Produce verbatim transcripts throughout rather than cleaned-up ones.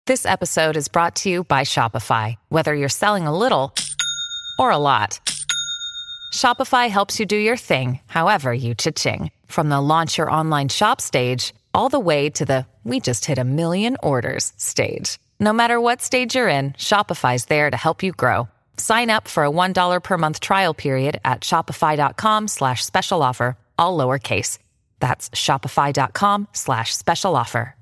This episode is brought to you by Shopify. Whether you're selling a little or a lot, Shopify helps you do your thing, however you cha-ching. From the launch your online shop stage, all the way to the we just hit a million orders stage. No matter what stage you're in, Shopify's there to help you grow. Sign up for a one dollar per month trial period at shopify.com slash special offer, all lowercase. That's shopify.com slash special offer.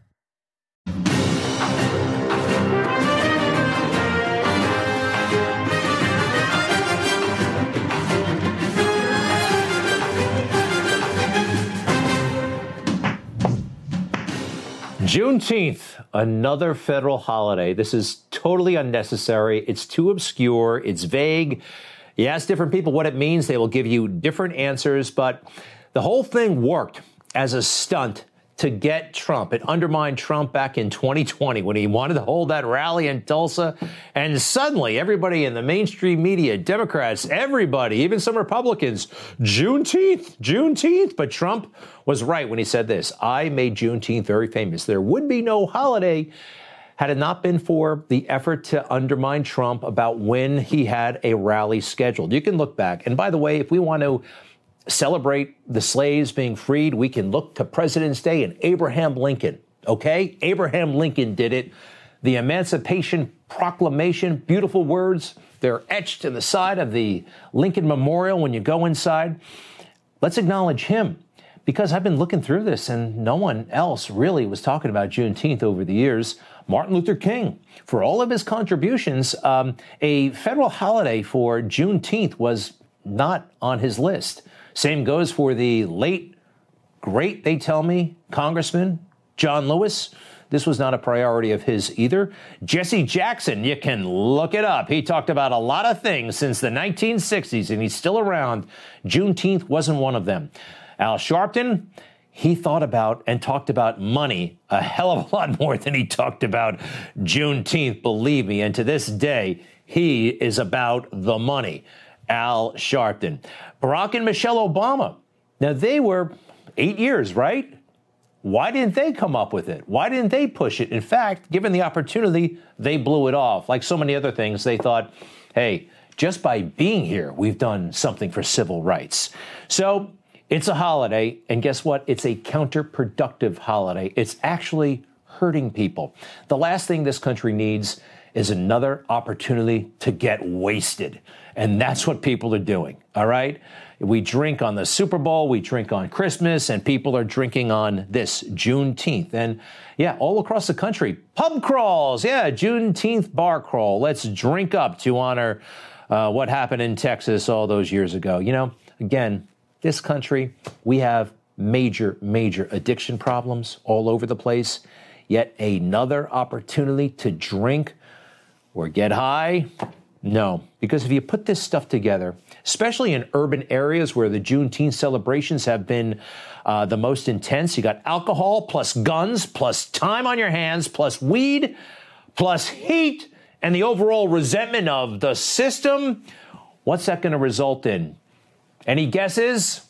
Juneteenth, another federal holiday. This is totally unnecessary. It's too obscure. It's vague. You ask different people what it means, they will give you different answers. But the whole thing worked as a stunt to get Trump. It undermined Trump back in twenty twenty when he wanted to hold that rally in Tulsa. And suddenly everybody in the mainstream media, Democrats, everybody, even some Republicans, Juneteenth, Juneteenth. But Trump was right when he said this. I made Juneteenth very famous. There would be no holiday had it not been for the effort to undermine Trump about when he had a rally scheduled. You can look back. And by the way, if we want to celebrate the slaves being freed, we can look to President's Day and Abraham Lincoln. Okay? Abraham Lincoln did it. The Emancipation Proclamation, beautiful words. They're etched in the side of the Lincoln Memorial when you go inside. Let's acknowledge him, because I've been looking through this and no one else really was talking about Juneteenth over the years. Martin Luther King, for all of his contributions, um, a federal holiday for Juneteenth was not on his list. Same goes for the late, great, they tell me, Congressman John Lewis. This was not a priority of his either. Jesse Jackson, you can look it up. He talked about a lot of things since the nineteen sixties, and he's still around. Juneteenth wasn't one of them. Al Sharpton, he thought about and talked about money a hell of a lot more than he talked about Juneteenth, believe me. And to this day, he is about the money. Al Sharpton. Barack and Michelle Obama. Now, they were eight years, right? Why didn't they come up with it? Why didn't they push it? In fact, given the opportunity, they blew it off. Like so many other things, they thought, hey, just by being here, we've done something for civil rights. So it's a holiday, and guess what? It's a counterproductive holiday. It's actually hurting people. The last thing this country needs is another opportunity to get wasted. And that's what people are doing, all right? We drink on the Super Bowl, we drink on Christmas, and people are drinking on this Juneteenth. And yeah, all across the country, pub crawls, yeah, Juneteenth bar crawl. Let's drink up to honor uh, what happened in Texas all those years ago. You know, again, this country, we have major, major addiction problems all over the place. Yet another opportunity to drink or get high? No, because if you put this stuff together, especially in urban areas where the Juneteenth celebrations have been uh, the most intense, you got alcohol plus guns plus time on your hands plus weed plus heat and the overall resentment of the system. What's that going to result in? Any guesses?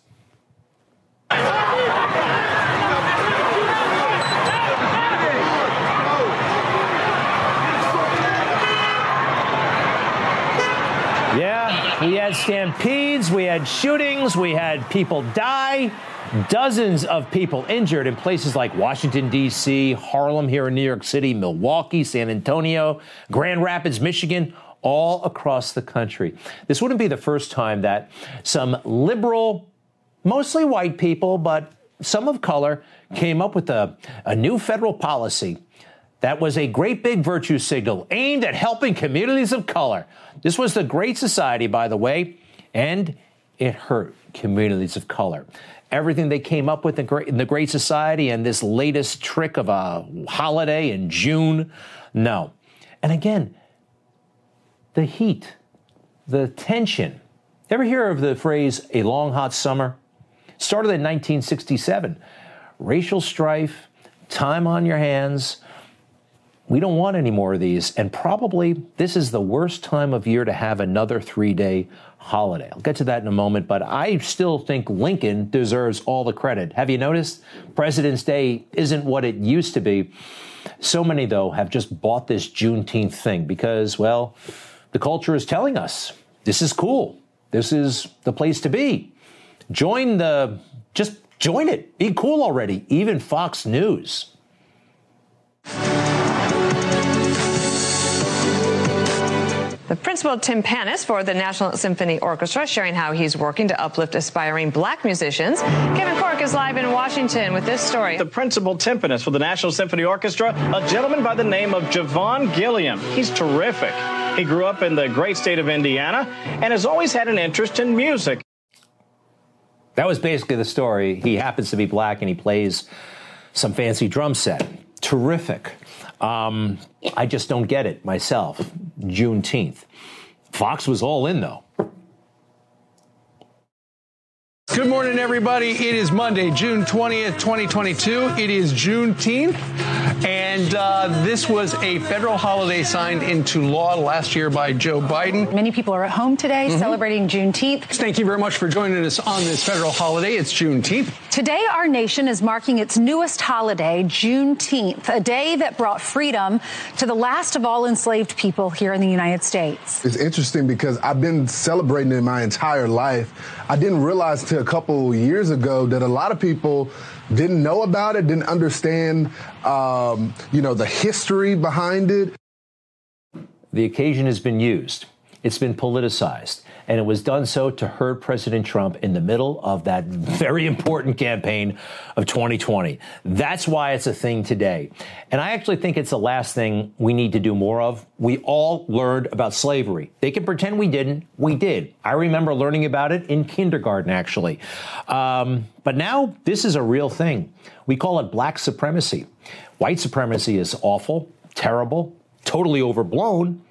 Yeah, we had stampedes, we had shootings, we had people die, dozens of people injured in places like Washington, D C, Harlem here in New York City, Milwaukee, San Antonio, Grand Rapids, Michigan, all across the country. This wouldn't be the first time that some liberal, mostly white people, but some of color, came up with a, a new federal policy that was a great big virtue signal aimed at helping communities of color. This was the Great Society, by the way, and it hurt communities of color. Everything they came up with in the Great Society and this latest trick of a holiday in June, no. And again, the heat, the tension. Ever hear of the phrase, a long hot summer? Started in nineteen sixty-seven. Racial strife, time on your hands. We don't want any more of these, and probably this is the worst time of year to have another three-day holiday. I'll get to that in a moment, but I still think Lincoln deserves all the credit. Have you noticed? President's Day isn't what it used to be. So many, though, have just bought this Juneteenth thing because, well, the culture is telling us this is cool. This is the place to be. Join the, just join it. Be cool already. Even Fox News. The principal timpanist for the National Symphony Orchestra sharing how he's working to uplift aspiring black musicians. Kevin Cork is live in Washington with this story. The principal timpanist for the National Symphony Orchestra, a gentleman by the name of Javon Gilliam. He's terrific. He grew up in the great state of Indiana and has always had an interest in music. That was basically the story. He happens to be black and he plays some fancy drum set. Terrific. Um, I just don't get it myself. Juneteenth. Fox was all in, though. Good morning, everybody. It is Monday, June twentieth, twenty twenty-two. It is Juneteenth, and uh, this was a federal holiday signed into law last year by Joe Biden. Many people are at home today mm-hmm. celebrating Juneteenth. Thank you very much for joining us on this federal holiday. It's Juneteenth. Today, our nation is marking its newest holiday, Juneteenth, a day that brought freedom to the last of all enslaved people here in the United States. It's interesting because I've been celebrating it my entire life. I didn't realize till a couple years ago that a lot of people didn't know about it, didn't understand, um, you know, the history behind it. The occasion has been used. It's been politicized. And it was done so to hurt President Trump in the middle of that very important campaign of twenty twenty. That's why it's a thing today. And I actually think it's the last thing we need to do more of. We all learned about slavery. They can pretend we didn't. We did. I remember learning about it in kindergarten, actually. Um, but now this is a real thing. We call it black supremacy. White supremacy is awful, terrible, totally overblown.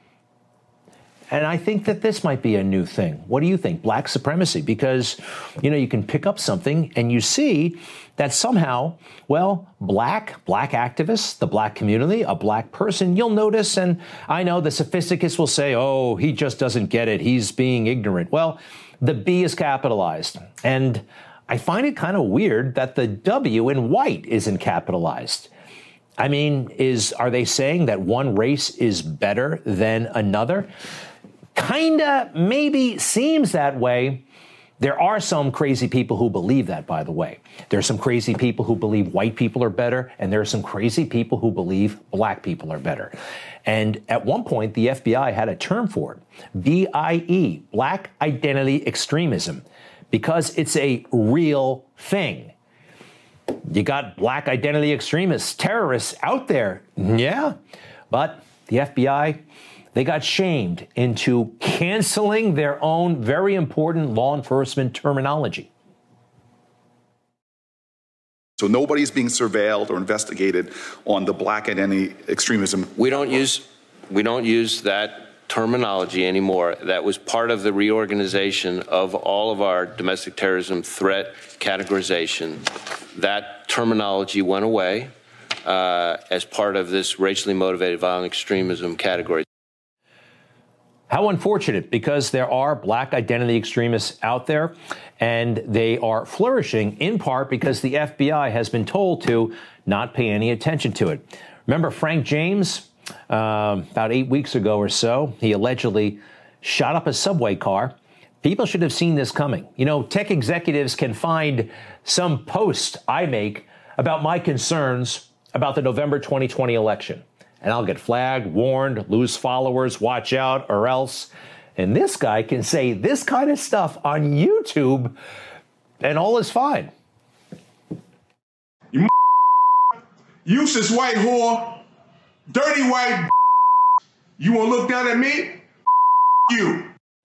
And I think that this might be a new thing. What do you think? Black supremacy? Because, you know, you can pick up something and you see that somehow, well, black, black activists, the black community, a black person, you'll notice, and I know the sophisticates will say, oh, he just doesn't get it. He's being ignorant. Well, the B is capitalized. And I find it kind of weird that the W in white isn't capitalized. I mean, is are they saying that one race is better than another? Kinda, maybe seems that way. There are some crazy people who believe that, by the way. There are some crazy people who believe white people are better, and there are some crazy people who believe black people are better. And at one point, the F B I had a term for it, B I E, Black Identity Extremism, because it's a real thing. You got black identity extremists, terrorists out there. Yeah, but the F B I, they got shamed into canceling their own very important law enforcement terminology. So nobody's being surveilled or investigated on the black identity extremism. We don't use we don't use that terminology anymore. That was part of the reorganization of all of our domestic terrorism threat categorization. That terminology went away uh, as part of this racially motivated violent extremism category. How unfortunate, because there are black identity extremists out there, and they are flourishing in part because the F B I has been told to not pay any attention to it. Remember Frank James, um, about eight weeks ago or so, he allegedly shot up a subway car. People should have seen this coming. You know, tech executives can find some post I make about my concerns about the November twenty twenty election. And I'll get flagged, warned, lose followers, watch out, or else. And this guy can say this kind of stuff on YouTube, and all is fine. You useless white whore, dirty white. You want to look down at me? You.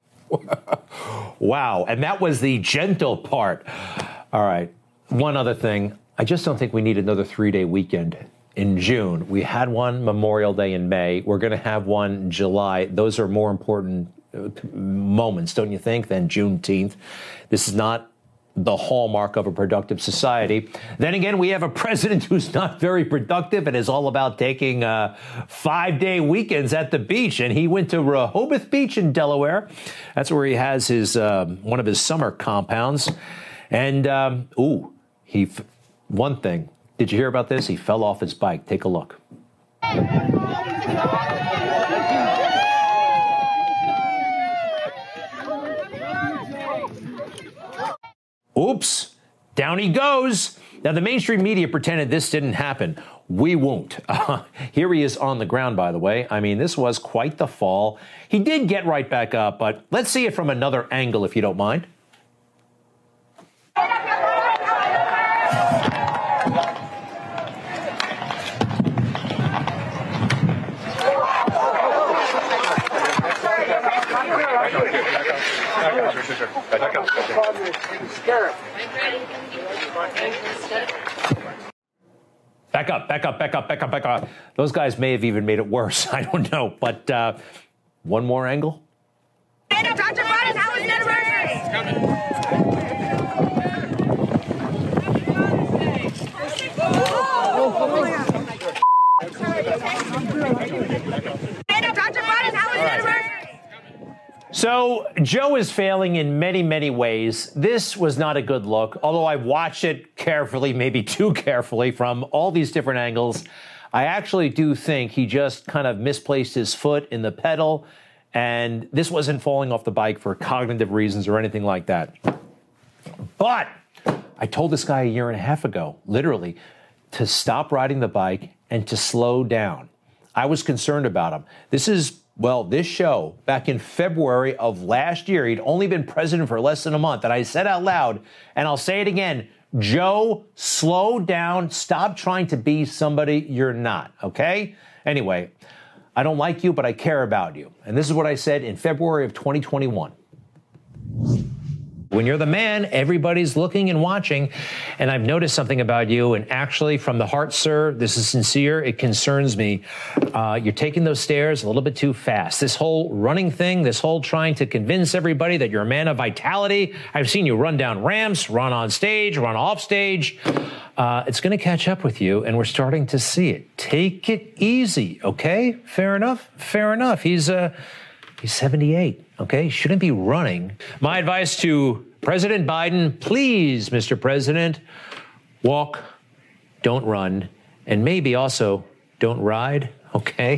Wow. And that was the gentle part. All right. One other thing. I just don't think we need another three-day weekend in June. We had one Memorial Day in May. We're going to have one in July. Those are more important moments, don't you think, than Juneteenth? This is not the hallmark of a productive society. Then again, we have a president who's not very productive and is all about taking uh, five-day weekends at the beach. And he went to Rehoboth Beach in Delaware. That's where he has his uh, one of his summer compounds. And, um, ooh, he, one thing. Did you hear about this? He fell off his bike. Take a look. Oops, down he goes. Now, the mainstream media pretended this didn't happen. We won't. Uh, here he is on the ground, by the way. I mean, this was quite the fall. He did get right back up, but let's see it from another angle, if you don't mind. Back up, back up, back up, back up, back up. Those guys may have even made it worse. I don't know. But uh, one more angle. Doctor Biden, how was it Doctor Biden, how was it So Joe is failing in many, many ways. This was not a good look, although I watched it carefully, maybe too carefully, from all these different angles. I actually do think he just kind of misplaced his foot in the pedal, and this wasn't falling off the bike for cognitive reasons or anything like that. But I told this guy a year and a half ago, literally, to stop riding the bike and to slow down. I was concerned about him. This is Well, this show, back in February of last year, he'd only been president for less than a month, and I said out loud, and I'll say it again, Joe, slow down, stop trying to be somebody you're not, okay? Anyway, I don't like you, but I care about you. And this is what I said in February of twenty twenty-one. When you're the man, everybody's looking and watching, and I've noticed something about you, and actually, from the heart, sir, this is sincere, it concerns me. Uh, you're taking those stairs a little bit too fast. This whole running thing, this whole trying to convince everybody that you're a man of vitality, I've seen you run down ramps, run on stage, run off stage. Uh, it's going to catch up with you, and we're starting to see it. Take it easy, okay? Fair enough? Fair enough. He's, uh, he's seventy-eight. Okay, shouldn't be running. My advice to President Biden, please, Mister President, walk, don't run, and maybe also don't ride, okay?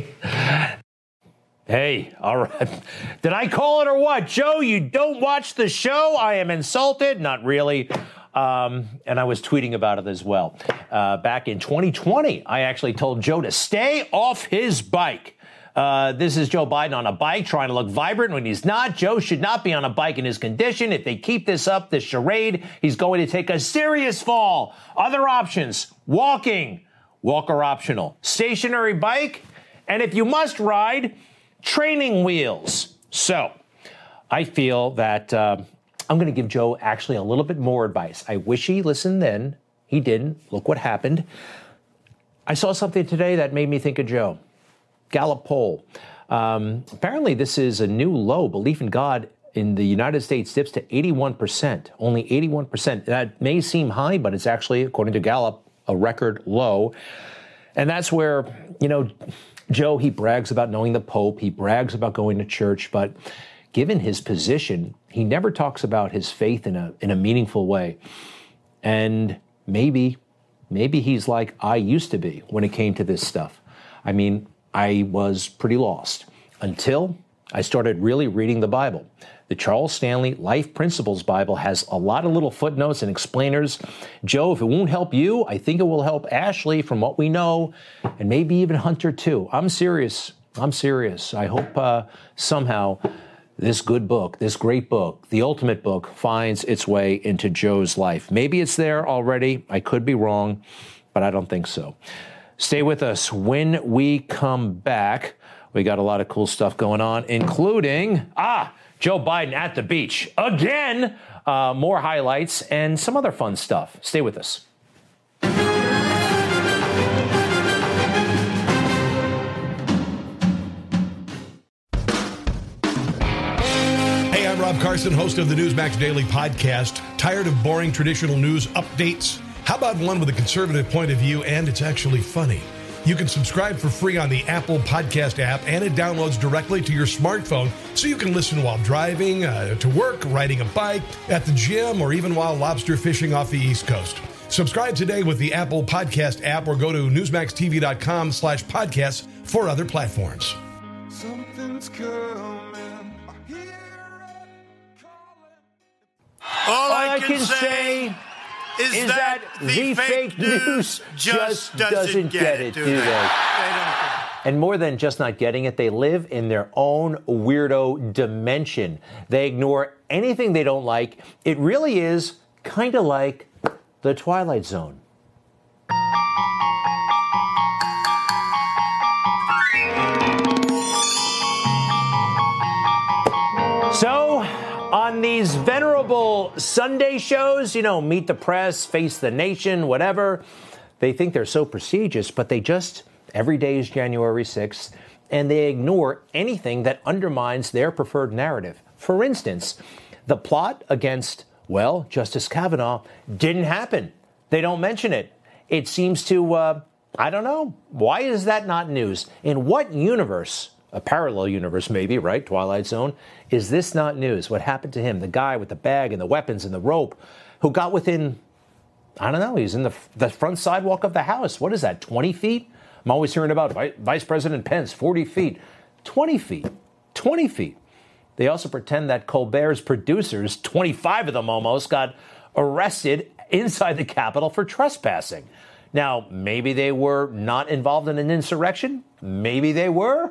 Hey, all right. Did I call it or what? Joe, you don't watch the show? I am insulted. Not really. Um, and I was tweeting about it as well. Uh, back in twenty twenty, I actually told Joe to stay off his bike. Uh, this is Joe Biden on a bike trying to look vibrant when he's not. Joe should not be on a bike in his condition. If they keep this up, this charade, he's going to take a serious fall. Other options, walking, walker optional, stationary bike, and if you must ride, training wheels. So I feel that uh, I'm going to give Joe actually a little bit more advice. I wish he listened then. He didn't. Look what happened. I saw something today that made me think of Joe. Gallup poll. Um, apparently, this is a new low. Belief in God in the United States dips to eighty-one percent. Only eighty-one percent. That may seem high, but it's actually, according to Gallup, a record low. And that's where, you know, Joe, he brags about knowing the Pope. He brags about going to church. But given his position, he never talks about his faith in a in a meaningful way. And maybe, maybe he's like I used to be when it came to this stuff. I mean, I was pretty lost until I started really reading the Bible. The Charles Stanley Life Principles Bible has a lot of little footnotes and explainers. Joe, if it won't help you, I think it will help Ashley from what we know, and maybe even Hunter too. I'm serious. I'm serious. I hope uh, somehow this good book, this great book, the ultimate book, finds its way into Joe's life. Maybe it's there already. I could be wrong, but I don't think so. Stay with us. When we come back, we got a lot of cool stuff going on, including, ah, Joe Biden at the beach again, uh, more highlights and some other fun stuff. Stay with us. Hey, I'm Rob Carson, host of the Newsmax Daily Podcast. Tired of boring traditional news updates? How about one with a conservative point of view and it's actually funny? You can subscribe for free on the Apple Podcast app, and it downloads directly to your smartphone so you can listen while driving, uh, to work, riding a bike, at the gym, or even while lobster fishing off the East Coast. Subscribe today with the Apple Podcast app or go to newsmaxtv.com slash podcasts for other platforms. Something's coming. All I, I can, can say, say is, is that, that the the fake, fake news news just just doesn't, doesn't get, get it, it, do do they? they? They don't. And more than just not getting it, they live in their own weirdo dimension. They ignore anything they don't like. It really is kind of like the Twilight Zone. So, on these venerable Sunday shows, you know, Meet the Press, Face the Nation, whatever, they think they're so prestigious, but they just, every day is January sixth, and they ignore anything that undermines their preferred narrative. For instance, the plot against, well, Justice Kavanaugh didn't happen. They don't mention it. It seems to, uh, I don't know. Why is that not news? In what universe, a parallel universe maybe, right, Twilight Zone, is this not news? What happened to him? The guy with the bag and the weapons and the rope who got within, I don't know, he's in the, the front sidewalk of the house. What is that, twenty feet? I'm always hearing about Vice President Pence, forty feet. twenty feet. twenty feet. They also pretend that Colbert's producers, twenty-five of them almost, got arrested inside the Capitol for trespassing. Now, maybe they were not involved in an insurrection. Maybe they were.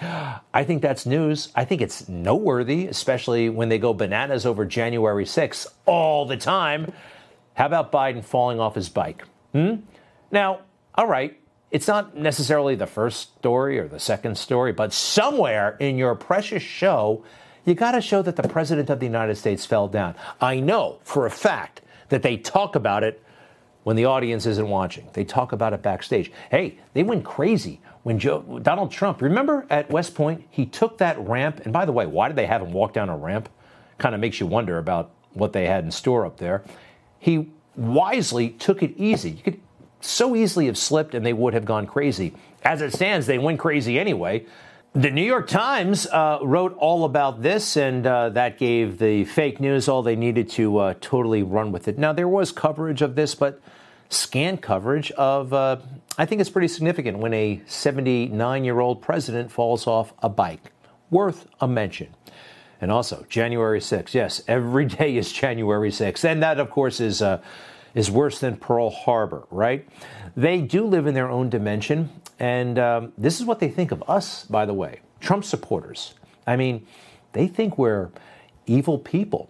I think that's news. I think it's noteworthy, especially when they go bananas over January sixth all the time. How about Biden falling off his bike? Hmm? Now, all right, it's not necessarily the first story or the second story, but somewhere in your precious show, you got to show that the president of the United States fell down. I know for a fact that they talk about it when the audience isn't watching. They talk about it backstage. Hey, they went crazy when Joe, Donald Trump, remember at West Point, he took that ramp. And by the way, why did they have him walk down a ramp? Kind of makes you wonder about what they had in store up there. He wisely took it easy. You could so easily have slipped and they would have gone crazy. As it stands, they went crazy anyway. The New York Times uh, wrote all about this, and uh, that gave the fake news all they needed to uh, totally run with it. Now, there was coverage of this, but scant coverage of, uh, I think it's pretty significant when a seventy-nine-year-old president falls off a bike. Worth a mention. And also, January sixth. Yes, every day is January sixth. And that, of course, is uh, is worse than Pearl Harbor, right? They do live in their own dimension. And um, this is what they think of us, by the way, Trump supporters. I mean, they think we're evil people.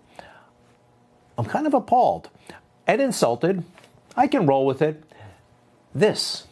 I'm kind of appalled and insulted. I can roll with it. This.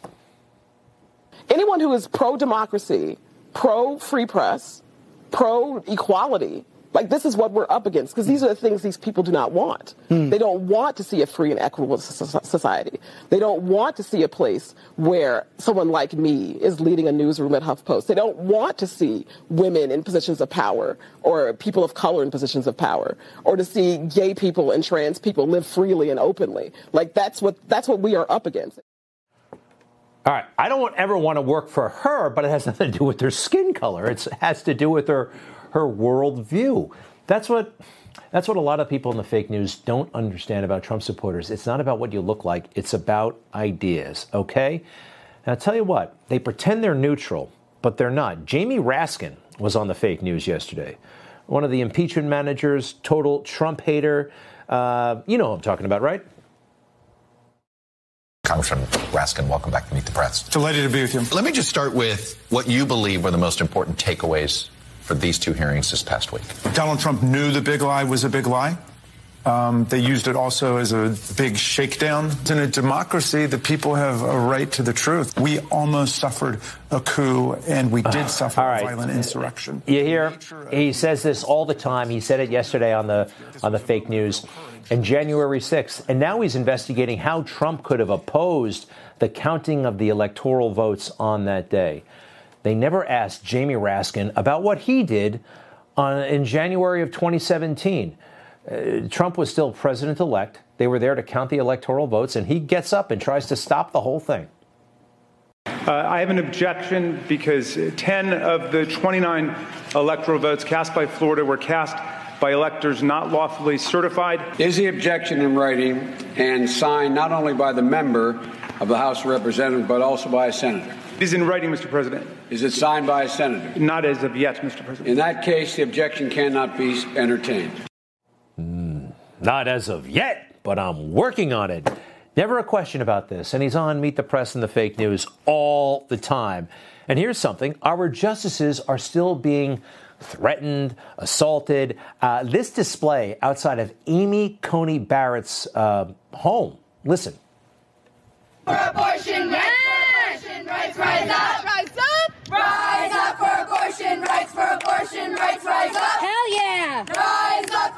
Anyone who is pro-democracy, pro-free press, pro-equality, like this is what we're up against, because these are the things these people do not want. Hmm. They don't want to see a free and equitable society. They don't want to see a place where someone like me is leading a newsroom at HuffPost. They don't want to see women in positions of power or people of color in positions of power, or to see gay people and trans people live freely and openly. Like that's what that's what we are up against. All right. I don't ever want to work for her, but it has nothing to do with her skin color. It's, it has to do with her her worldview. That's what that's what a lot of people in the fake news don't understand about Trump supporters. It's not about what you look like. It's about ideas, okay? And I'll tell you what, they pretend they're neutral, but they're not. Jamie Raskin was on the fake news yesterday. One of the impeachment managers, total Trump hater. Uh, you know what I'm talking about, right? Congressman Raskin, welcome back to Meet the Press. Delighted to be with you. Let me just start with what you believe were the most important takeaways for these two hearings this past week. Donald Trump knew the big lie was a big lie. Um, they used it also as a big shakedown. In a democracy, the people have a right to the truth. We almost suffered a coup, and we did uh, suffer right. a violent insurrection. You hear? He says this all the time. He said it yesterday on the on the fake news. And January sixth. And now he's investigating how Trump could have opposed the counting of the electoral votes on that day. They never asked Jamie Raskin about what he did on, in January of twenty seventeen. Uh, Trump was still president-elect. They were there to count the electoral votes, and he gets up and tries to stop the whole thing. Uh, I have an objection because ten of the twenty-nine electoral votes cast by Florida were cast by electors not lawfully certified. Is the objection in writing and signed not only by the member of the House of Representatives, but also by a senator? It is in writing, Mister President. Is it signed by a senator? Not as of yet, Mister President. In that case, the objection cannot be entertained. Mm, not as of yet, but I'm working on it. Never a question about this. And he's on Meet the Press and the Fake News all the time. And here's something. Our justices are still being threatened, assaulted. Uh, this display outside of Amy Coney Barrett's uh, home. Listen. For abortion rights, for abortion rights, rise up, rise up, rise up for abortion rights, for abortion rights, rise up. Hell yeah, rise up.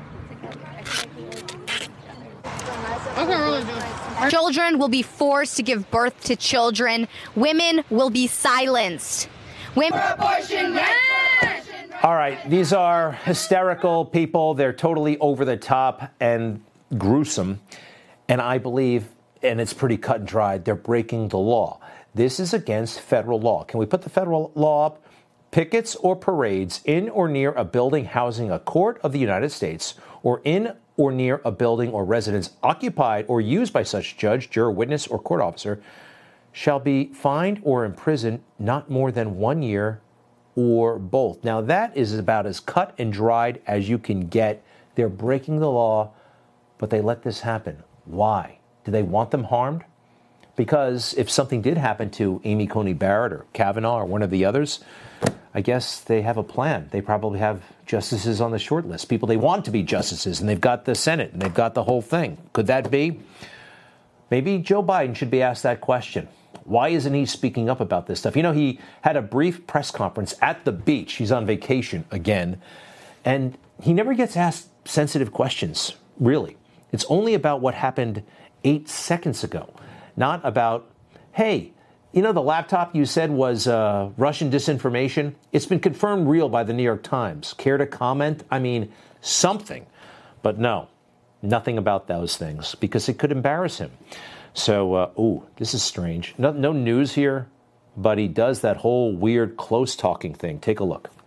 Children will be forced to give birth to children. Women will be silenced. Women. For abortion rights. All right, these are hysterical people. They're totally over the top and gruesome. And I believe, and it's pretty cut and dried, they're breaking the law. This is against federal law. Can we put the federal law up? Pickets or parades in or near a building housing a court of the United States or in or near a building or residence occupied or used by such judge, juror, witness, or court officer shall be fined or imprisoned not more than one year or both. Now, that is about as cut and dried as you can get. They're breaking the law, but they let this happen. Why? Do they want them harmed? Because if something did happen to Amy Coney Barrett or Kavanaugh or one of the others, I guess they have a plan. They probably have justices on the short list, people they want to be justices, and they've got the Senate, and they've got the whole thing. Could that be? Maybe Joe Biden should be asked that question. Why isn't he speaking up about this stuff? You know, he had a brief press conference at the beach. He's on vacation again, and he never gets asked sensitive questions, really. It's only about what happened eight seconds ago, not about, hey, you know, the laptop you said was uh, Russian disinformation? It's been confirmed real by the New York Times. Care to comment? I mean, something. But no, nothing about those things because it could embarrass him. So, uh, ooh, this is strange. No, no news here, but he does that whole weird close talking thing. Take a look.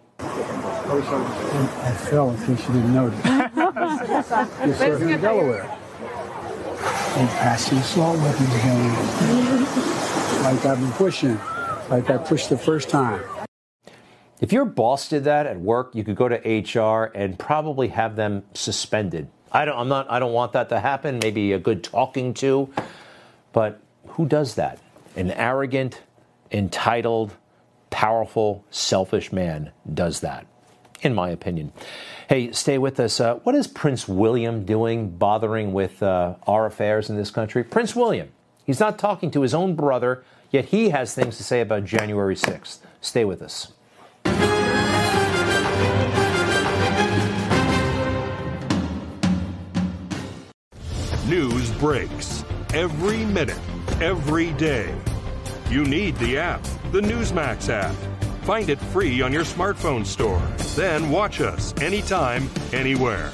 I fell in case you didn't notice. You're serving in Delaware. And passing assault weapons again. Like I've been pushing, like I pushed the first time. If your boss did that at work, you could go to H R and probably have them suspended. I don't, I'm not, I don't want that to happen. Maybe a good talking to, but who does that? An arrogant, entitled, powerful, selfish man does that, in my opinion. Hey, stay with us. Uh, what is Prince William doing, bothering with uh, our affairs in this country? Prince William. He's not talking to his own brother, yet he has things to say about January sixth. Stay with us. News breaks every minute, every day. You need the app, the Newsmax app. Find it free on your smartphone store. Then watch us anytime, anywhere.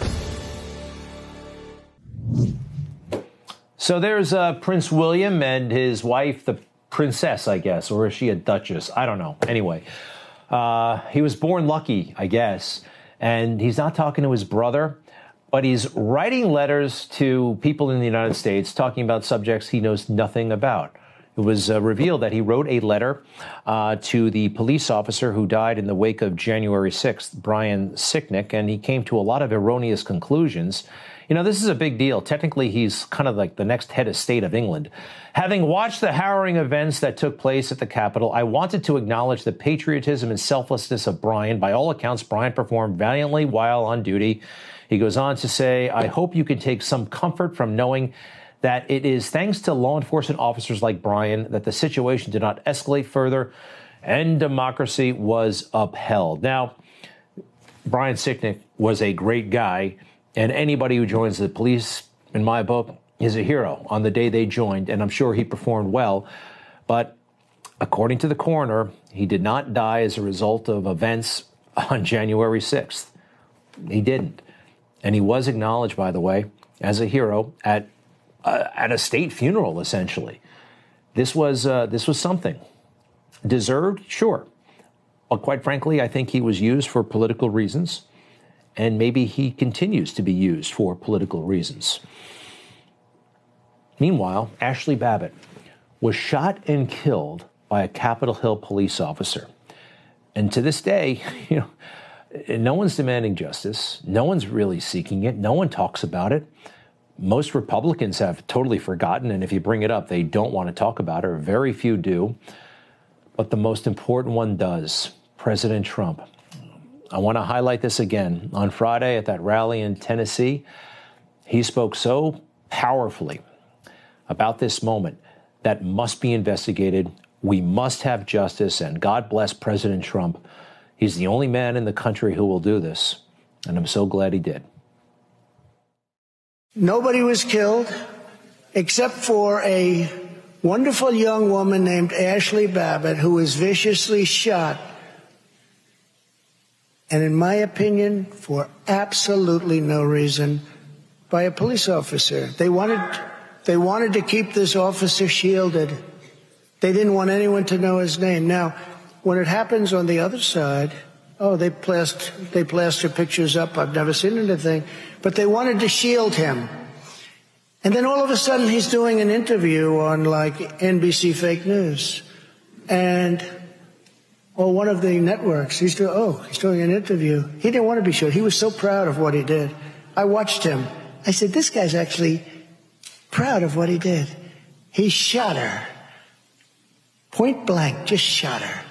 So there's uh, Prince William and his wife, the princess, I guess, or is she a duchess? I don't know. Anyway, uh, he was born lucky, I guess, and he's not talking to his brother, but he's writing letters to people in the United States talking about subjects he knows nothing about. It was uh, revealed that he wrote a letter uh, to the police officer who died in the wake of January sixth, Brian Sicknick, and he came to a lot of erroneous conclusions. You know, this is a big deal. Technically, he's kind of like the next head of state of England. Having watched the harrowing events that took place at the Capitol, I wanted to acknowledge the patriotism and selflessness of Brian. By all accounts, Brian performed valiantly while on duty. He goes on to say, I hope you can take some comfort from knowing that it is thanks to law enforcement officers like Brian that the situation did not escalate further and democracy was upheld. Now, Brian Sicknick was a great guy. And anybody who joins the police, in my book, is a hero on the day they joined, and I'm sure he performed well. But according to the coroner, he did not die as a result of events on January sixth. He didn't. And he was acknowledged, by the way, as a hero at uh, at a state funeral, essentially. This was uh, this was something. Deserved? Sure. But quite frankly, I think he was used for political reasons. and maybe he continues to be used for political reasons. Meanwhile, Ashley Babbitt was shot and killed by a Capitol Hill police officer. And to this day, you know, no one's demanding justice. No one's really seeking it. No one talks about it. Most Republicans have totally forgotten, and if you bring it up, they don't want to talk about it, or very few do. But the most important one does, President Trump. I want to highlight this again. On Friday at that rally in Tennessee, he spoke so powerfully about this moment that must be investigated. We must have justice, and God bless President Trump. He's the only man in the country who will do this, and I'm so glad he did. Nobody was killed except for a wonderful young woman named Ashley Babbitt, who was viciously shot, and in my opinion, for absolutely no reason, by a police officer. They wanted, they wanted to keep this officer shielded. They didn't want anyone to know his name. Now, when it happens on the other side, oh, they plaster, they plaster pictures up. I've never seen anything. But they wanted to shield him. And then all of a sudden he's doing an interview on, like, N B C Fake News. And, or one of the networks. He's doing, oh, he's doing an interview. He didn't want to be shielded. He was so proud of what he did. I watched him. I said, this guy's actually proud of what he did. He shot her. Point blank, just shot her.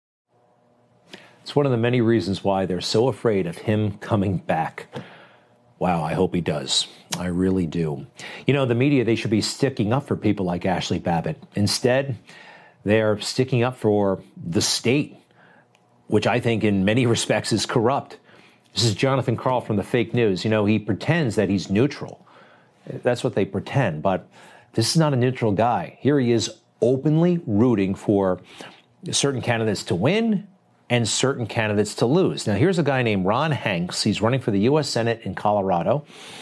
It's one of the many reasons why they're so afraid of him coming back. Wow, I hope he does. I really do. You know, the media, they should be sticking up for people like Ashley Babbitt. Instead, they're sticking up for the state, which I think in many respects is corrupt. This is Jonathan Karl from the Fake News. You know, he pretends that he's neutral. That's what they pretend, but this is not a neutral guy. Here he is openly rooting for certain candidates to win and certain candidates to lose. Now, here's a guy named Ron Hanks. He's running for the U S Senate in Colorado.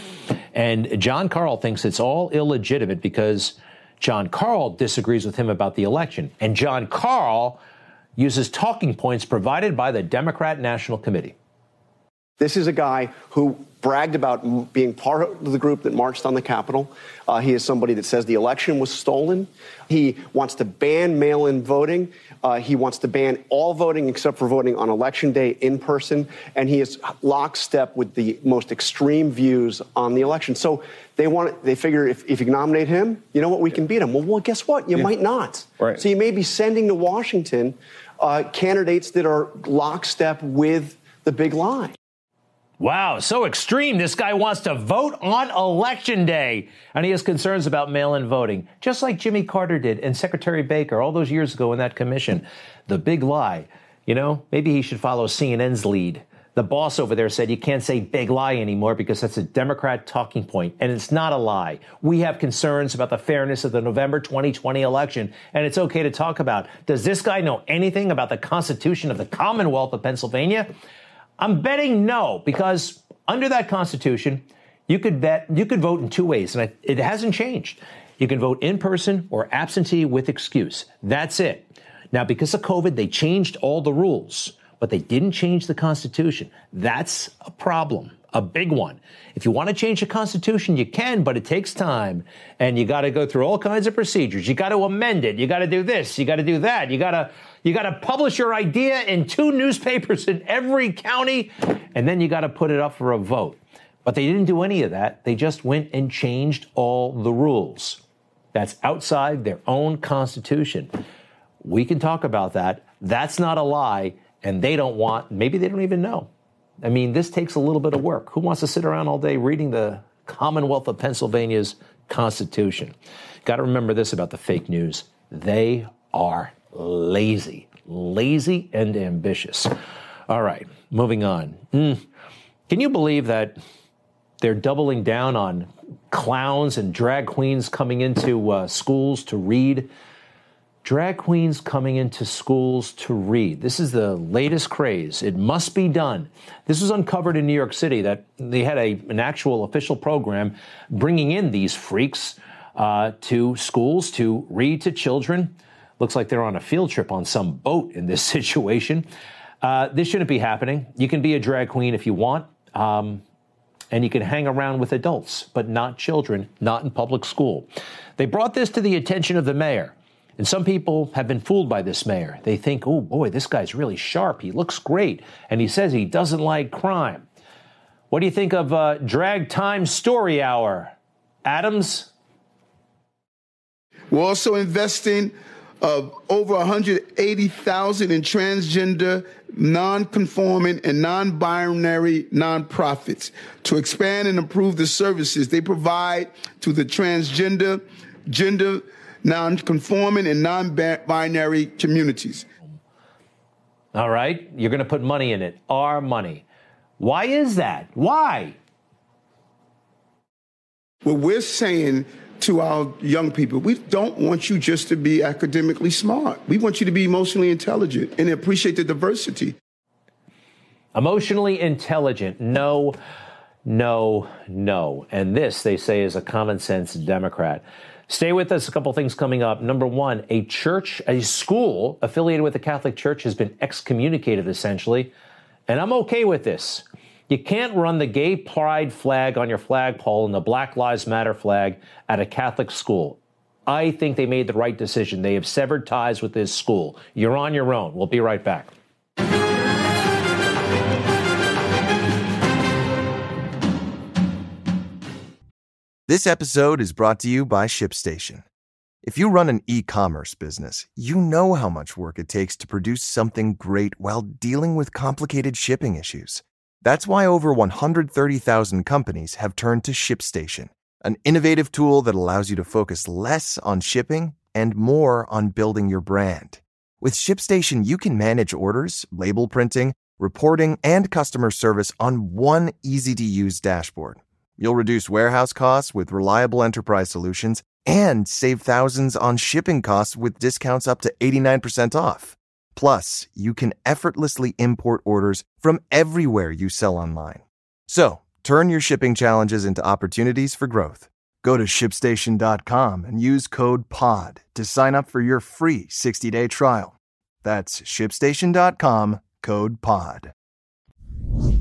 And John Karl thinks it's all illegitimate because John Karl disagrees with him about the election. And John Karl uses talking points provided by the Democrat National Committee. This is a guy who bragged about being part of the group that marched on the Capitol. Uh, he is somebody that says the election was stolen. He wants to ban mail-in voting. Uh, he wants to ban all voting except for voting on Election Day in person. And he is lockstep with the most extreme views on the election. So they want. They figure if, if you nominate him, you know what, we can beat him. Well, well guess what? You yeah. might not. Right. So you may be sending to Washington uh, candidates that are lockstep with the big lie. Wow, so extreme. This guy wants to vote on Election Day, and he has concerns about mail-in voting, just like Jimmy Carter did and Secretary Baker all those years ago in that commission. The big lie. You know, maybe he should follow C N N's lead. The boss over there said you can't say big lie anymore because that's a Democrat talking point, and it's not a lie. We have concerns about the fairness of the November twenty twenty election, and it's okay to talk about. Does this guy know anything about the Constitution of the Commonwealth of Pennsylvania? I'm betting no, because under that Constitution, you could bet you could vote in two ways, and it hasn't changed. You can vote in person or absentee with excuse. That's it. Now, because of COVID, they changed all the rules, but they didn't change the Constitution. That's a problem, a big one. If you want to change the Constitution, you can, but it takes time, and you got to go through all kinds of procedures. You got to amend it. You got to do this. You got to do that. You got to you got to publish your idea in two newspapers in every county, and then you got to put it up for a vote. But they didn't do any of that. They just went and changed all the rules. That's outside their own Constitution. We can talk about that. That's not a lie, and they don't want, maybe they don't even know. I mean, this takes a little bit of work. Who wants to sit around all day reading the Commonwealth of Pennsylvania's Constitution? Got to remember this about the fake news. They are lazy, lazy and ambitious. All right, moving on. Mm. Can you believe that they're doubling down on clowns and drag queens coming into uh, schools to read? Drag queens coming into schools to read. This is the latest craze. It must be done. This was uncovered in New York City, that they had a, an actual official program bringing in these freaks uh, to schools to read to children. Looks like they're on a field trip on some boat in this situation. Uh, this shouldn't be happening. You can be a drag queen if you want. Um, and you can hang around with adults, but not children, not in public school. They brought this to the attention of the mayor. And some people have been fooled by this mayor. They think, oh, boy, this guy's really sharp. He looks great. And he says he doesn't like crime. What do you think of uh, Drag Time Story Hour? Adams? We're also investing uh, over one hundred eighty thousand dollars in transgender, non-conforming, and non-binary nonprofits to expand and improve the services they provide to the transgender, gender, non-conforming, and non-binary communities. All right, you're going to put money in it, our money. Why is that? Why? Well, we're saying to our young people, we don't want you just to be academically smart. We want you to be emotionally intelligent and appreciate the diversity. Emotionally intelligent. No, no, no. And this, they say, is a common sense Democrat. Stay with us. A couple things coming up. Number one, a church, a school affiliated with the Catholic Church has been excommunicated, essentially. And I'm okay with this. You can't run the gay pride flag on your flagpole and the Black Lives Matter flag at a Catholic school. I think they made the right decision. They have severed ties with this school. You're on your own. We'll be right back. This episode is brought to you by ShipStation. If you run an e-commerce business, you know how much work it takes to produce something great while dealing with complicated shipping issues. That's why over one hundred thirty thousand companies have turned to ShipStation, an innovative tool that allows you to focus less on shipping and more on building your brand. With ShipStation, you can manage orders, label printing, reporting, and customer service on one easy-to-use dashboard. You'll reduce warehouse costs with reliable enterprise solutions and save thousands on shipping costs with discounts up to eighty-nine percent off. Plus, you can effortlessly import orders from everywhere you sell online. So, turn your shipping challenges into opportunities for growth. Go to ship station dot com and use code P O D to sign up for your free sixty-day trial. That's ship station dot com, code P O D.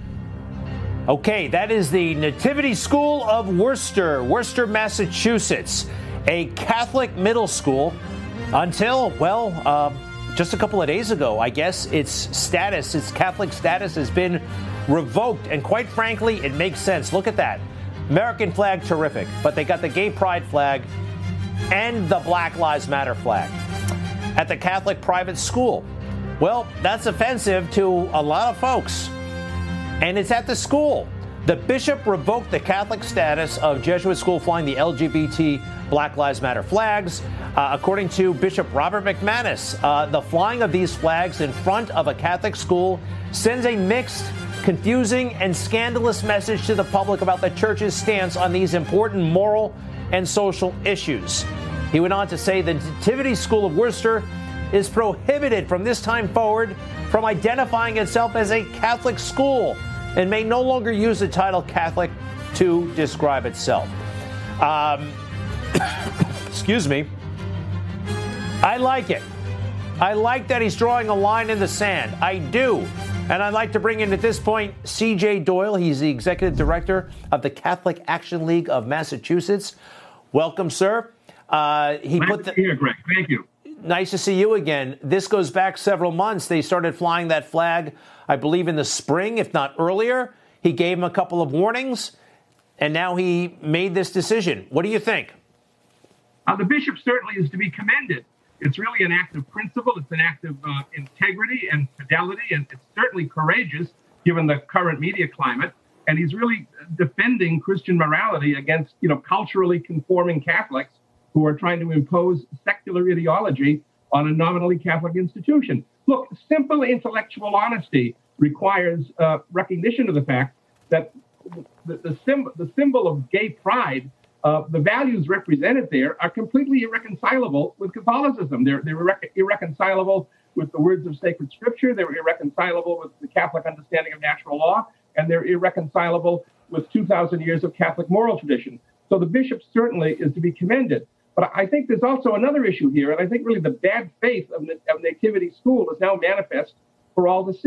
Okay, that is the Nativity School of Worcester, Worcester, Massachusetts, a Catholic middle school until, well, uh, just a couple of days ago, I guess, its status, its Catholic status has been revoked. And quite frankly, it makes sense. Look at that. American flag, terrific. But they got the gay pride flag and the Black Lives Matter flag at the Catholic private school. Well, that's offensive to a lot of folks. And it's at the school. The bishop revoked the Catholic status of Jesuit school flying the L G B T Black Lives Matter flags. Uh, according to Bishop Robert McManus, uh, the flying of these flags in front of a Catholic school sends a mixed, confusing, and scandalous message to the public about the church's stance on these important moral and social issues. He went on to say the Nativity School of Worcester is prohibited from this time forward from identifying itself as a Catholic school and may no longer use the title Catholic to describe itself. Um, excuse me. I like it. I like that he's drawing a line in the sand. I do. And I'd like to bring in at this point C J Doyle. He's the executive director of the Catholic Action League of Massachusetts. Welcome, sir. Uh, he nice put the, to be here, Greg. Thank you. Nice to see you again. This goes back several months. They started flying that flag, I believe, in the spring, if not earlier. He gave him a couple of warnings, and now he made this decision. What do you think? Uh, the bishop certainly is to be commended. It's really an act of principle. It's an act of uh, integrity and fidelity, and it's certainly courageous given the current media climate. And he's really defending Christian morality against, you know, culturally conforming Catholics who are trying to impose secular ideology on a nominally Catholic institution. Look, simple intellectual honesty requires uh, recognition of the fact that the, the, sim- the symbol of gay pride, uh, the values represented there are completely irreconcilable with Catholicism. They're, they're irre- irreconcilable with the words of sacred scripture. They're irreconcilable with the Catholic understanding of natural law, and they're irreconcilable with two thousand years of Catholic moral tradition. So the bishop certainly is to be commended. But I think there's also another issue here, and I think really the bad faith of, of Nativity School is now manifest for all to see.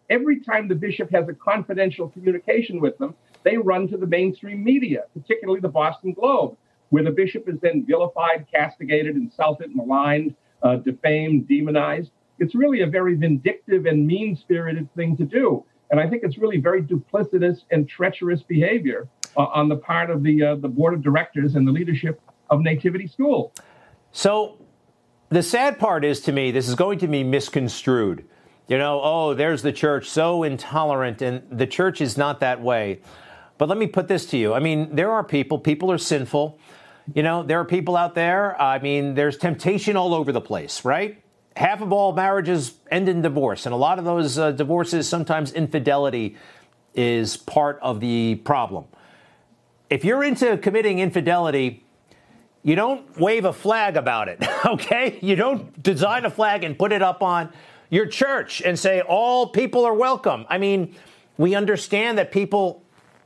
every time the bishop has a confidential communication with them, they run to the mainstream media, particularly the Boston Globe, where the bishop is then vilified, castigated, insulted, maligned, uh, defamed, demonized. It's really a very vindictive and mean-spirited thing to do. And I think it's really very duplicitous and treacherous behavior uh, on the part of the uh, the board of directors and the leadership of Nativity School. So the sad part is, to me, this is going to be misconstrued. You know, oh, there's the church, so intolerant, and the church is not that way. But let me put this to you. I mean, there are people, people are sinful. You know, there are people out there. I mean, there's temptation all over the place, right? Half of all marriages end in divorce. And a lot of those uh, divorces, sometimes infidelity is part of the problem. If you're into committing infidelity, you don't wave a flag about it, okay? You don't design a flag and put it up on your church and say all people are welcome. I mean, we understand that people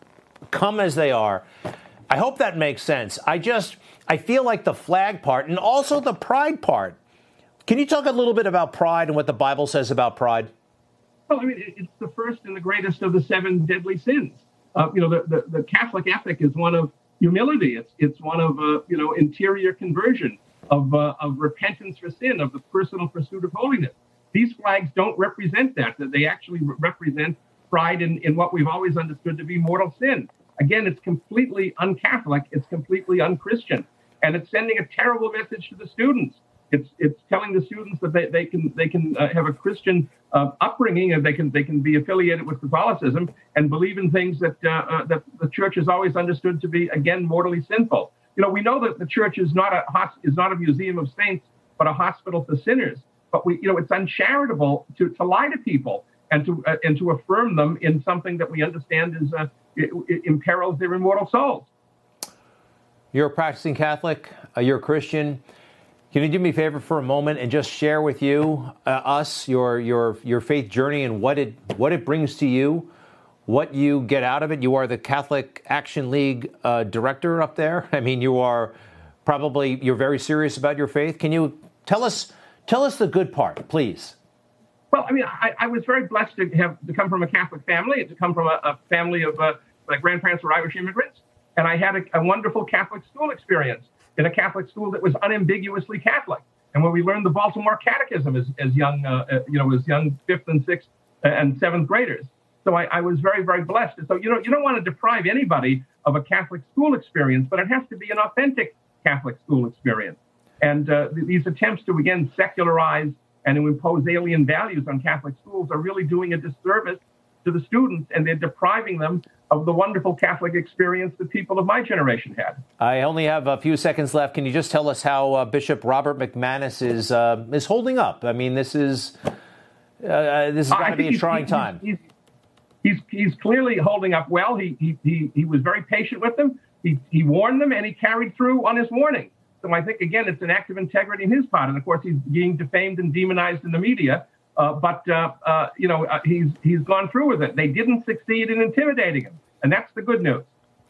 come as they are. I hope that makes sense. I just, I feel like the flag part and also the pride part. Can you talk a little bit about pride and what the Bible says about pride? Well, I mean, it's the first and the greatest of the seven deadly sins. Uh, you know, the, the, the Catholic ethic is one of humility. It's it's one of, uh, you know, interior conversion, of uh, of repentance for sin, of the personal pursuit of holiness. These flags don't represent that. That they actually re- represent pride in, in what we've always understood to be mortal sin. Again, it's completely un-Catholic. It's completely un-Christian. And it's sending a terrible message to the students. It's it's telling the students that they, they can they can uh, have a Christian uh, upbringing, and they can they can be affiliated with Catholicism and believe in things that uh, uh, that the church has always understood to be, again, mortally sinful. You know, we know that the church is not a is not a museum of saints, but a hospital for sinners. But we, you know, it's uncharitable to, to lie to people and to uh, and to affirm them in something that we understand is uh, it, it imperils their immortal souls. You're a practicing Catholic. Uh, you're a Christian. Can you do me a favor for a moment and just share with you, uh, us, your your your faith journey and what it what it brings to you, what you get out of it? You are the Catholic Action League uh, director up there. I mean, you are probably you're very serious about your faith. Can you tell us tell us the good part, please? Well, I mean, I, I was very blessed to have to come from a Catholic family, to come from a, a family of uh, my grandparents were Irish immigrants, and I had a, a wonderful Catholic school experience in a Catholic school that was unambiguously Catholic, and where we learned the Baltimore Catechism as, as young, uh, uh, you know, as young fifth and sixth and seventh graders. So I, I was very, very blessed. And so, you know, you don't want to deprive anybody of a Catholic school experience, but it has to be an authentic Catholic school experience. And uh, th- these attempts to, again, secularize and to impose alien values on Catholic schools are really doing a disservice to the students, and they're depriving them of the wonderful Catholic experience that people of my generation had. I only have a few seconds left. Can you just tell us how uh, Bishop Robert McManus is uh, is holding up? I mean, this is uh, this is going to be a trying he's, time. He's, he's he's clearly holding up well. He he he, he was very patient with them. He he warned them, and he carried through on his warning. So I think, again, it's an act of integrity in his part. And of course, he's being defamed and demonized in the media. Uh, but, uh, uh, you know, uh, he's he's gone through with it. They didn't succeed in intimidating him. And that's the good news.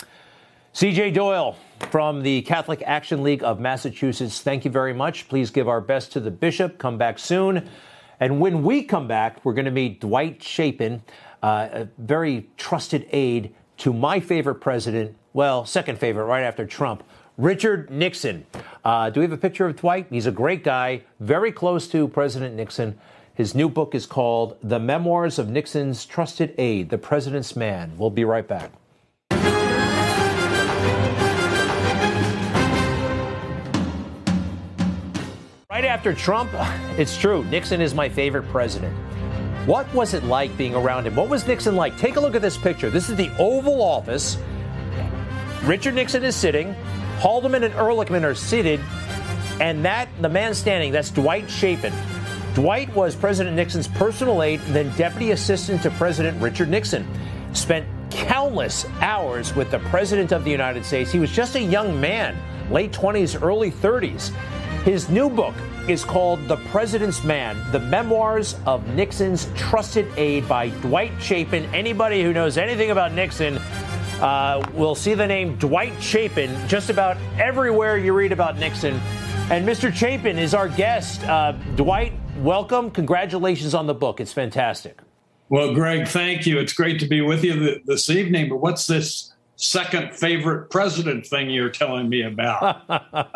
C J Doyle from the Catholic Action League of Massachusetts, thank you very much. Please give our best to the bishop. Come back soon. And when we come back, we're going to meet Dwight Chapin, uh, a very trusted aide to my favorite president, well, second favorite right after Trump, Richard Nixon. Uh, do we have a picture of Dwight? He's a great guy, very close to President Nixon. His new book is called The Memoirs of Nixon's Trusted Aide, The President's Man. We'll be right back. Right after Trump, it's true, Nixon is my favorite president. What was it like being around him? What was Nixon like? Take a look at this picture. This is the Oval Office. Richard Nixon is sitting. Haldeman and Ehrlichman are seated. And that, the man standing, that's Dwight Chapin. Dwight was President Nixon's personal aide and then deputy assistant to President Richard Nixon. Spent countless hours with the President of the United States. He was just a young man, late twenties, early thirties. His new book is called The President's Man, The Memoirs of Nixon's Trusted Aide by Dwight Chapin. Anybody who knows anything about Nixon uh, will see the name Dwight Chapin just about everywhere you read about Nixon. And Mister Chapin is our guest. Uh, Dwight, welcome. Congratulations on the book. It's fantastic. Well, Greg, thank you. It's great to be with you th- this evening. But what's this second favorite president thing you're telling me about?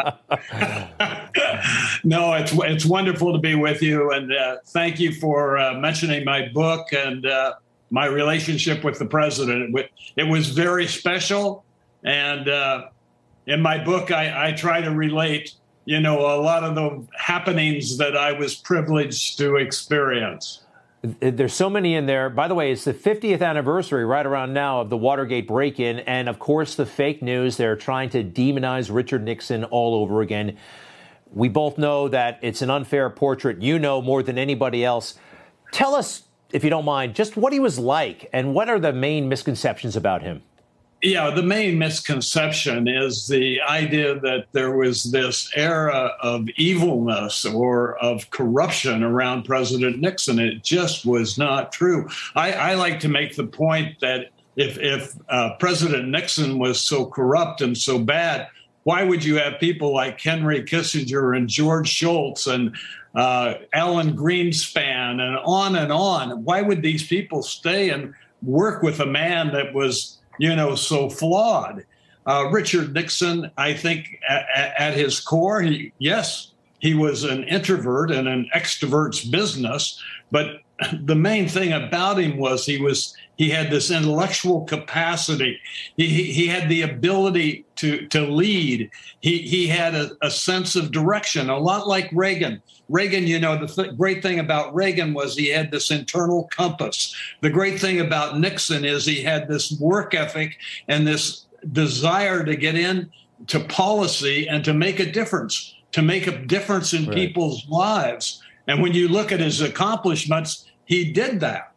No, it's it's wonderful to be with you, and uh, thank you for uh, mentioning my book and uh, my relationship with the president. It, it was very special, and uh, in my book, I, I try to relate, you know, a lot of the happenings that I was privileged to experience. There's so many in there. By the way, it's the fiftieth anniversary right around now of the Watergate break-in. And, of course, the fake news. They're trying to demonize Richard Nixon all over again. We both know that it's an unfair portrait. You know more than anybody else. Tell us, if you don't mind, just what he was like and what are the main misconceptions about him? Yeah, the main misconception is the idea that there was this era of evilness or of corruption around President Nixon. It just was not true. I, I like to make the point that if, if uh, President Nixon was so corrupt and so bad, why would you have people like Henry Kissinger and George Shultz and uh, Alan Greenspan and on and on? Why would these people stay and work with a man that was, you know, so flawed? Uh, Richard Nixon, I think at, at his core, he, yes, he was an introvert and an extrovert's business. But the main thing about him was he was he had this intellectual capacity. He, he, he had the ability to, to lead. He, he had a, a sense of direction, a lot like Reagan. Reagan, you know, the th- great thing about Reagan was he had this internal compass. The great thing about Nixon is he had this work ethic and this desire to get into policy and to make a difference, to make a difference in right. people's lives. And when you look at his accomplishments, he did that.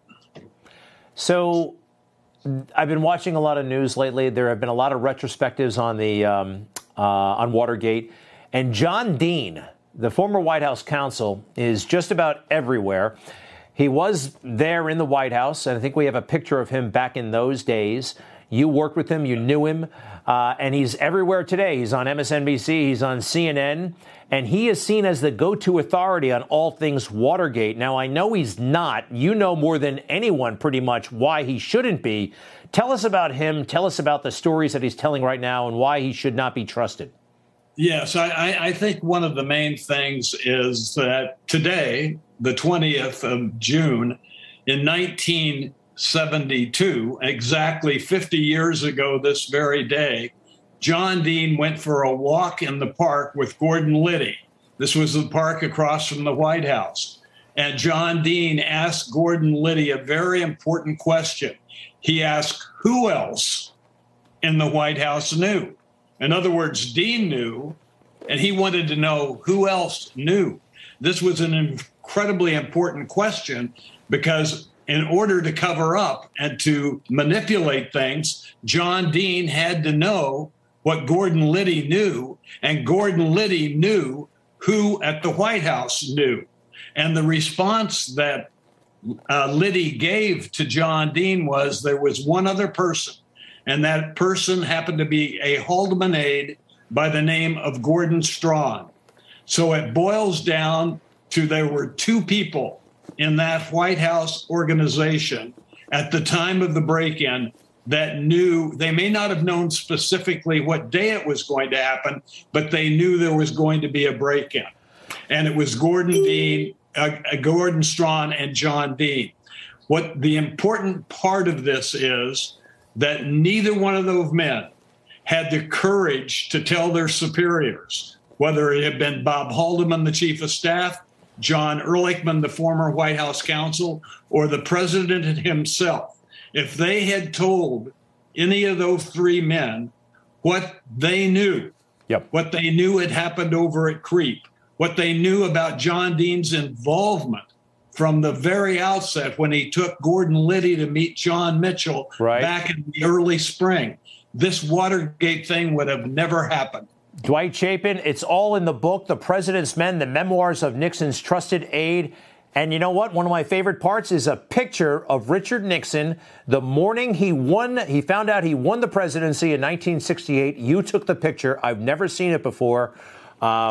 So I've been watching a lot of news lately. There have been a lot of retrospectives on the um, uh, on Watergate. And John Dean, the former White House counsel, is just about everywhere. He was there in the White House, and I think we have a picture of him back in those days. You worked with him, you knew him, uh, and he's everywhere today. He's on M S N B C, he's on C N N, and he is seen as the go-to authority on all things Watergate. Now, I know he's not. You know more than anyone pretty much why he shouldn't be. Tell us about him. Tell us about the stories that he's telling right now and why he should not be trusted. Yes, I, I think one of the main things is that today, the twentieth of June, in nineteen seventy-two, exactly fifty years ago this very day, John Dean went for a walk in the park with Gordon Liddy. This was the park across from the White House. And John Dean asked Gordon Liddy a very important question. He asked, who else in the White House knew? In other words, Dean knew, and he wanted to know who else knew. This was an incredibly important question because in order to cover up and to manipulate things, John Dean had to know what Gordon Liddy knew, and Gordon Liddy knew who at the White House knew. And the response that uh, Liddy gave to John Dean was there was one other person, and that person happened to be a Haldeman aide by the name of Gordon Strachan. So it boils down to there were two people in that White House organization at the time of the break-in that knew, they may not have known specifically what day it was going to happen, but they knew there was going to be a break-in. And it was Gordon Dean, uh, Gordon Strachan and John Dean. What the important part of this is that neither one of those men had the courage to tell their superiors, whether it had been Bob Haldeman, the chief of staff, John Ehrlichman, the former White House counsel, or the president himself. If they had told any of those three men what they knew, yep. what they knew had happened over at CREEP, what they knew about John Dean's involvement from the very outset when he took Gordon Liddy to meet John Mitchell right. back in the early spring, this Watergate thing would have never happened. Dwight Chapin, it's all in the book, The President's Men, the memoirs of Nixon's trusted aide. And you know what? One of my favorite parts is a picture of Richard Nixon the morning he won. He found out he won the presidency in nineteen sixty-eight. You took the picture. I've never seen it before. Uh,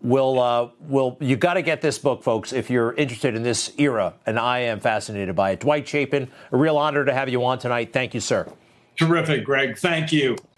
we'll, uh, we'll, you got to get this book, folks, if you're interested in this era, and I am fascinated by it. Dwight Chapin, a real honor to have you on tonight. Thank you, sir. Terrific, Greg. Thank you.